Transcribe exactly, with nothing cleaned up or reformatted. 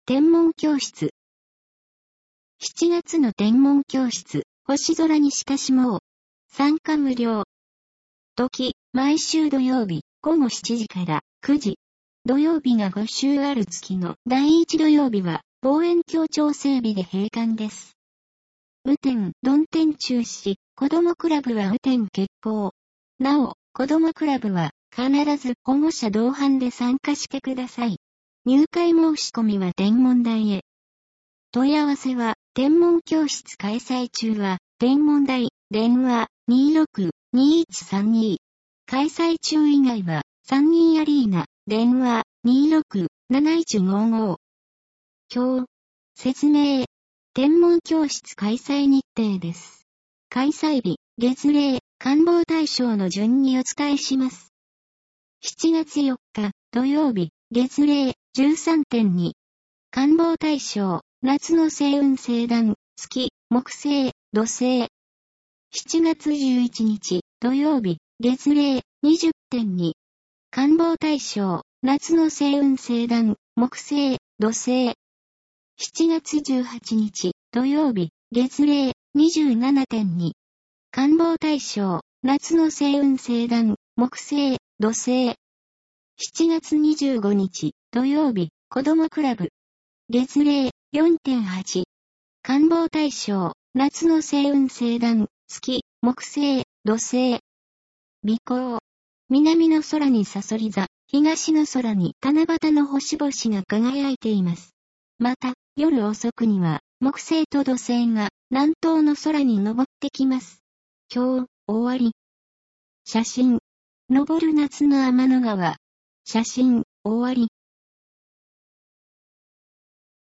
天文教室。しちがつの天文教室、星空に親しもう。参加無料。時、毎週土曜日、ごごしちじからくじ。土曜日がご週ある月の第一土曜日は、望遠鏡調整日で閉館です。雨天、曇天中止、子どもクラブは雨天決行。なお、子どもクラブは、必ず保護者同伴で参加してください。入会申し込みは天文台へ。問い合わせは、天文教室開催中は、天文台、電話、にーろく にーいちさんに。開催中以外は、参議アリーナ、電話、にーろく なないちごご。表、説明。天文教室開催日程です。開催日、月齢、観望対象の順にお伝えします。しちがつよっか、土曜日、月齢、じゅうさんてんに。観望対象、夏の星雲星団、月、木星、土星。しちがつじゅういちにち、土曜日、月齢、にじゅってんに。観望対象、夏の星雲星団、木星、土星。しちがつじゅうはちにち、土曜日、月齢、にじゅうななてんに。観望対象、夏の星雲星団、木星、土星。しちがつにじゅうごにち、土曜日、子どもクラブ。月齢、よんてんはち。観望対象、夏の星雲星団、月、木星、土星。尾行。南の空にさそり座、東の空に七夕の星々が輝いています。また、夜遅くには、木星と土星が南東の空に昇ってきます。今日、終わり。写真。昇る夏の天の川。写真、終わり。